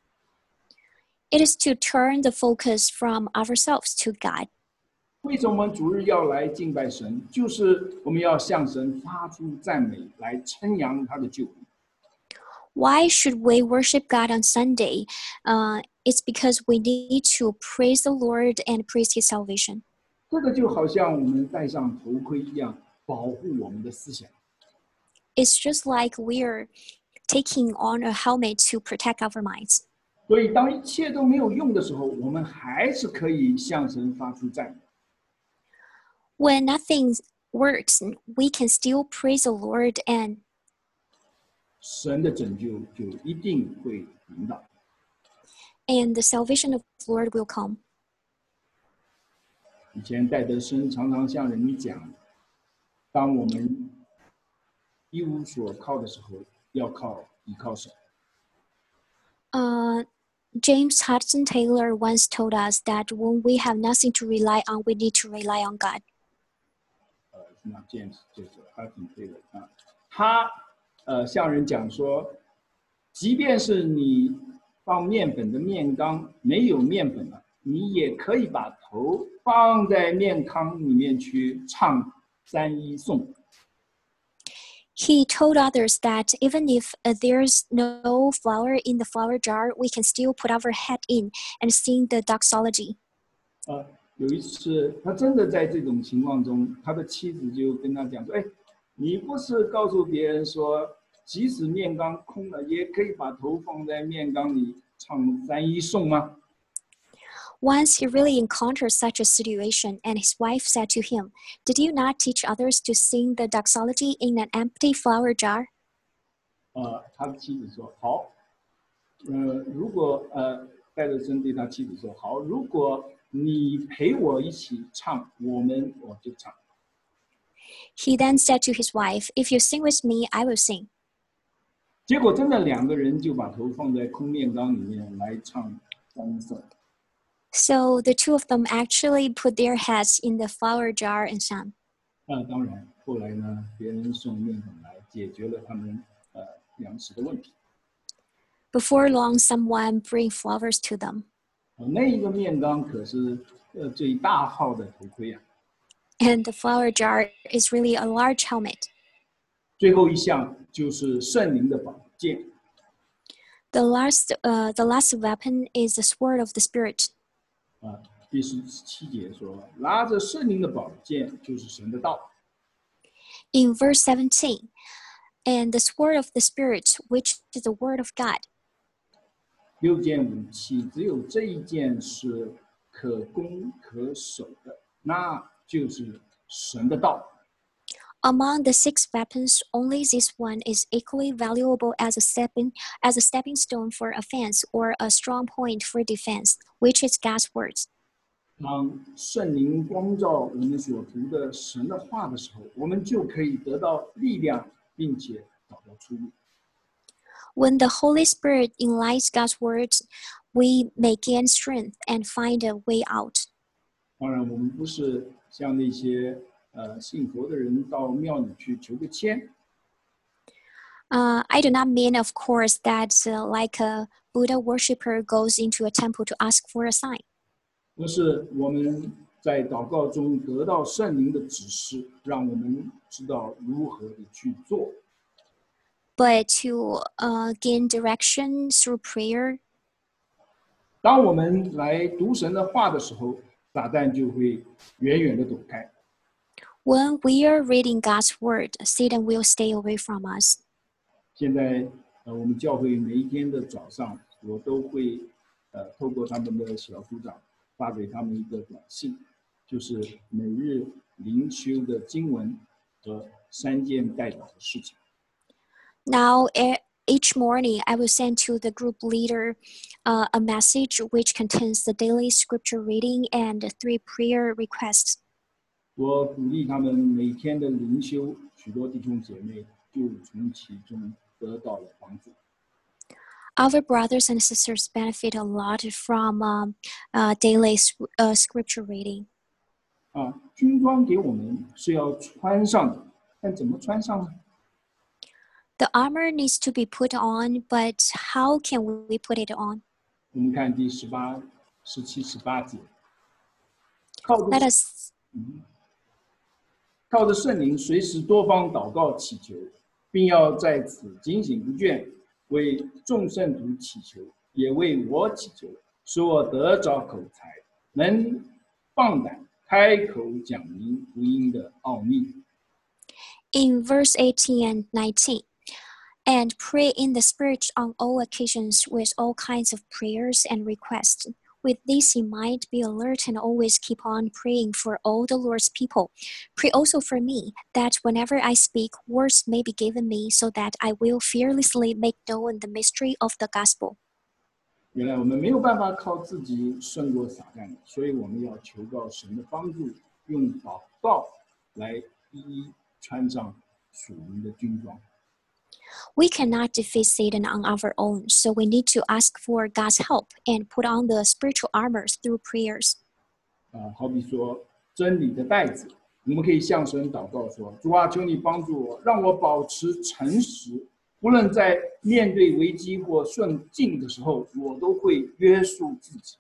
It is to turn the focus from ourselves to God. 为什么我们主日要来敬拜神？就是我们要向神发出赞美，来称扬他的救恩。 Why should we worship God on Sunday? Uh, it's because we need to praise the Lord and praise His salvation. 这个就好像我们戴上头盔一样，保护我们的思想。 It's just like we're taking on a helmet to protect our minds. 所以，当一切都没有用的时候，我们还是可以向神发出赞美。 When nothing works, we can still praise the Lord and 神的拯救就一定会临到。 and the salvation of the Lord will come. 以前戴德生常常向人讲，当我们一无所靠的时候，要靠依靠神。 Uh, James Hudson Taylor once told us that when we have nothing to rely on, we need to rely on God. 呃，那 James 就是 Hudson Taylor 啊，他呃向人讲说，即便是你放面粉的面缸没有面粉了，你也可以把头放在面糠里面去唱三一颂。 He told others that even if uh, there's no flour in the flour jar, we can still put our head in and sing the doxology. 呃，有一次他真的在这种情况中，他的妻子就跟他讲说：“哎，你不是告诉别人说，即使面缸空了，也可以把头放在面缸里唱三一颂吗？” Once he really encountered such a situation, and his wife said to him, "Did you not teach others to sing the doxology in an empty flour jar?" 呃，他的妻子说：“好。”呃，如果呃，戴德生对他妻子说：“好，如果你陪我一起唱，我们我就唱。” He then said to his wife, "If you sing with me, I will sing." 结果真的两个人就把头放在空面缸里面来唱三一颂。 So the two of them actually put their heads in the flour jar and sang. 那当然，后来呢，别人送面粉来，解决了他们呃粮食的问题。 Before long, someone bring flowers to them. 呃那一个面缸可是呃最大号的头盔啊。 And the flour jar is really a large helmet. 最后一项就是圣灵的宝剑。 The last, uh, the last weapon is the sword of the Spirit. 啊， 第十七节说，拿着圣灵的宝剑就是神的道。 In verse seventeen, and the sword of the Spirit, which is the word of God. 六件武器，只有这一件是可攻可守的，那就是神的道。 Among the six weapons, only this one is equally valuable as a stepping as a stepping stone for offense or a strong point for defense, which is God's words. 当圣灵光照我们所读的神的话的时候，我们就可以得到力量，并且找到出路。 When the Holy Spirit enlightens God's words, we may gain strength and find a way out. 当然，我们不是像那些呃信佛的人到庙里去求个签。 Uh, I do not mean, of course, that uh, like a Buddha worshiper goes into a temple to ask for a sign. 而是我们在祷告中得到圣灵的指示，让我们知道如何的去做。 But to uh, gain direction through prayer. 当我们来读神的话的时候，撒旦就会远远的躲开。 When we are reading God's word, Satan will stay away from us. 现在，呃，我们教会每一天的早上，我都会，呃，透过他们的小组长发给他们一个短信，就是每日灵修的经文和三件代表的事情。 Now, each morning, I will send to the group leader uh, a message which contains the daily scripture reading and three prayer requests. 我鼓励他们每天的灵修，许多弟兄姐妹就从其中得到了帮助。 Our brothers and sisters benefit a lot from um, uh, daily uh, scripture reading. 啊，军装给我们是要穿上的，但怎么穿上呢？ The armor needs to be put on, but how can we put it on? 我们看第十八、十七、十八节，靠着 Let us 靠着圣灵，随时多方祷告祈求，并要在此警醒不倦，为众圣徒祈求，也为我祈求，使我得着口才，能放胆开口讲明福音的奥秘。 in verse eighteen and nineteen. And pray in the Spirit on all occasions with all kinds of prayers and requests. With this in mind, be alert and always keep on praying for all the Lord's people. Pray also for me, that whenever I speak, words may be given me, so that I will fearlessly make known the mystery of the gospel. 原来我们没有办法靠自己胜过撒旦，所以我们要求告神的帮助，用祷告来一一穿上属灵的军装。 We cannot defeat Satan on our own, so we need to ask for God's help and put on the spiritual armor through prayers. 啊，好比说真理的带子，我们可以向神祷告说：“主啊，求你帮助我，让我保持诚实，无论在面对危机或顺境的时候，我都会约束自己。”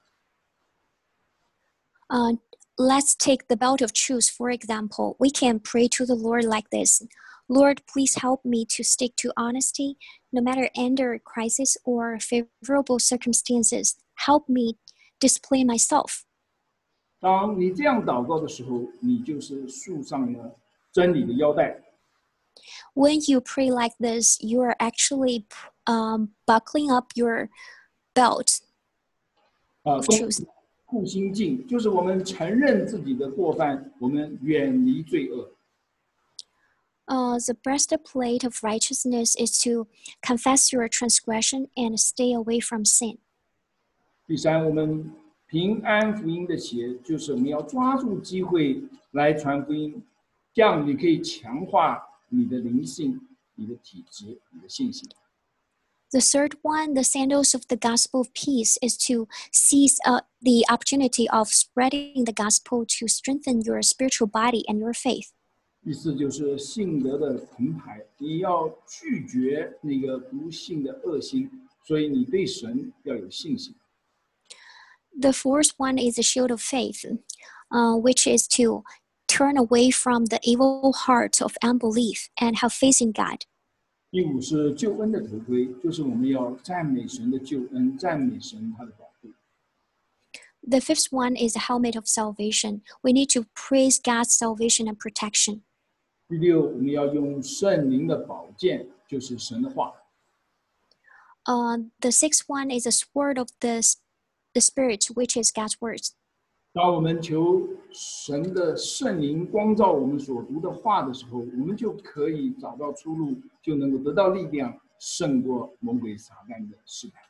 Uh, let's take the belt of truth, for example. We can pray to the Lord like this. Lord, please help me to stick to honesty, no matter under crisis or favorable circumstances. Help me display myself. 当你这样祷告的时候，你就是束上了真理的腰带。 When you pray like this, you are actually um, buckling up your belt 啊， of truth. 护心镜就是我们承认自己的过犯，我们远离罪恶。 Uh, the breastplate of righteousness is to confess your transgression and stay away from sin. 第三，我们平安福音的鞋，就是我们要抓住机会来传福音，这样你可以强化你的灵性、你的体质、你的信心。 The third one, the sandals of the gospel of peace, is to seize uh, the opportunity of spreading the gospel to strengthen your spiritual body and your faith. 第四就是信德的铜牌，你要拒绝那个不信的恶心，所以你对神要有信心。 The fourth one is the shield of faith, uh, which is to turn away from the evil heart of unbelief and have faith in God. 第五是救恩的头盔，就是我们要赞美神的救恩，赞美神他的保护。 The fifth one is a helmet of salvation. We need to praise God's salvation and protection. 第六，我们要用圣灵的宝剑，就是神的话。 Uh, the sixth one is a sword of the, the Spirit, which is God's words. 当我们求神的圣灵光照我们所读的话的时候，我们就可以找到出路，就能够得到力量，胜过魔鬼撒旦的试探。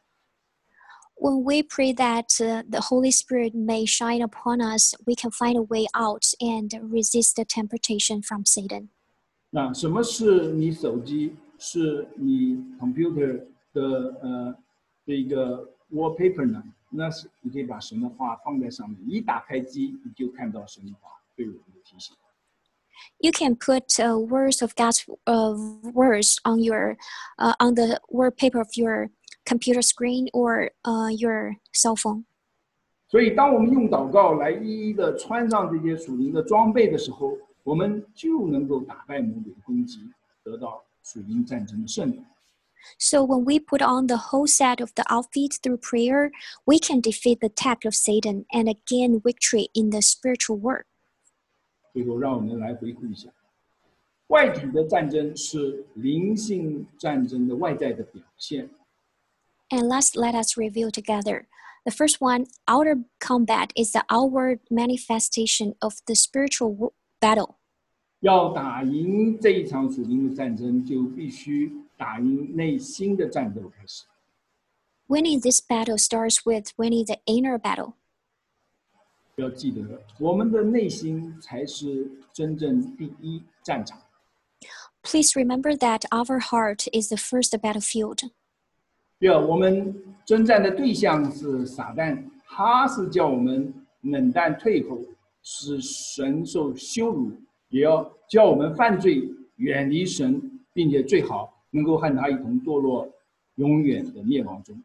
When we pray that uh, the Holy Spirit may shine upon us, we can find a way out and resist the temptation from Satan. 那什么是你手机，是你 computer 的呃这个 wallpaper 呢？那是你可以把神的话放在上面，一打开机，你就看到神的话对我们的提醒。 You can put uh, words of God's uh, words on your uh, on the wallpaper of your computer screen or uh, your cell phone. 所以，当我们用祷告来一一的穿上这些属灵的装备的时候，我们就能够打败魔鬼的攻击，得到属灵战争的胜利。 So when we put on the whole set of the outfit through prayer, we can defeat the attack of Satan and gain victory in the spiritual war. 最后，让我们来回顾一下，外体的战争是灵性战争的外在的表现。 And last, let us review together. The first one, outer combat, is the outward manifestation of the spiritual battle. 要打赢这一场属灵的战争，就必须打赢内心的战斗开始。 Winning this battle starts with winning the inner battle. 要记得，我们的内心才是真正第一战场。 Please remember that our heart is the first battlefield. 第二，我们征战的对象是撒旦，他是叫我们冷淡退后，使神受羞辱，也要叫我们犯罪，远离神，并且最好能够和他一同堕落，永远的灭亡中。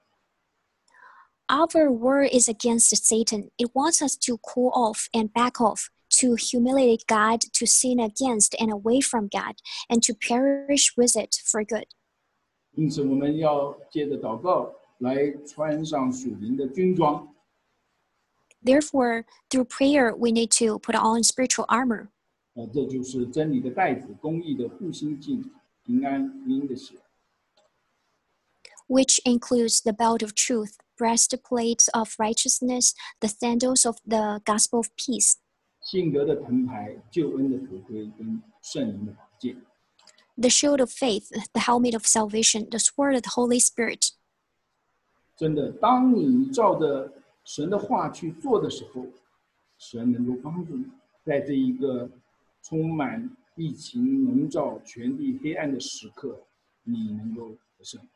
Our war is against Satan. It wants us to cool off and back off, to humiliate God, to sin against and away from God, and to perish with it for good. 因此，我们要借着祷告来穿上属灵的军装。 Therefore, through prayer, we need to put on spiritual armor. 呃，这就是真理的带子，公义的护心镜，平安福音的血。 Which includes the belt of truth, breastplate of righteousness, the sandals of the gospel of peace. 信德的藤牌，救恩的头盔跟圣灵的宝剑。 The shield of faith, the helmet of salvation, the sword of the Holy Spirit. 真的，当你照着神的话去做的时候，神能够帮助你，在这一个充满疫情笼罩全地黑暗的时刻，你能够得胜。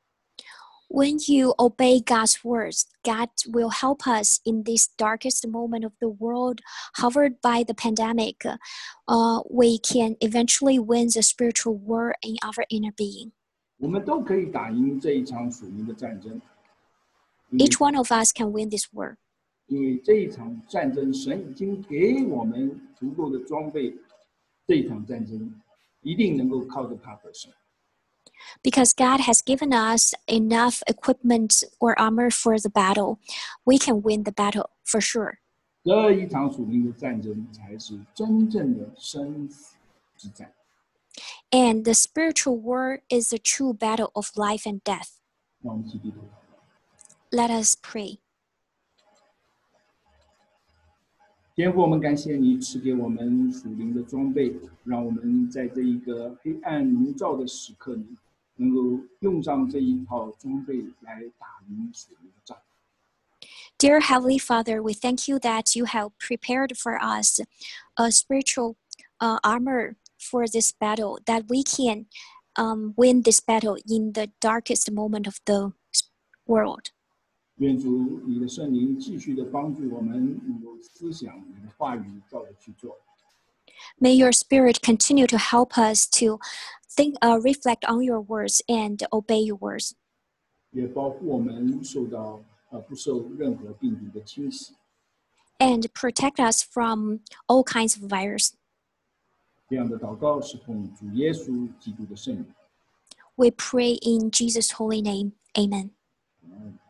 When you obey God's words, God will help us in this darkest moment of the world, covered by the pandemic. Uh, we can eventually win the spiritual war in our inner being. 我们都可以打赢这一场属灵的战争。 Each one of us can win this war. 因为这一场战争，神已经给我们足够的装备，这一场战争一定能够靠着他得胜。 Because God has given us enough equipment or armor for the battle, we can win the battle for sure. 这一场属灵的战争才是真正的生死之战。 And the spiritual war is the true battle of life and death. 让我们一起低头祷告。 Let us pray. 天父，我们感谢你赐给我们属灵的装备，让我们在这一个黑暗笼罩的时刻里，能够用上这一套装备来打赢属灵的仗。 Dear Heavenly Father, we thank you that you have prepared for us a spiritual uh, armor for this battle, that we can um, win this battle in the darkest moment of the world. 愿主你的圣灵继续的帮助我们，能够思想你的话语，照着去做。 May your Spirit continue to help us to think, uh, reflect on your words and obey your words. 也保护我们受到呃不受任何病毒的侵袭。 And protect us from all kinds of virus. 这样的祷告是奉主耶稣基督的圣名。 We pray in Jesus' holy name. Amen. Amen.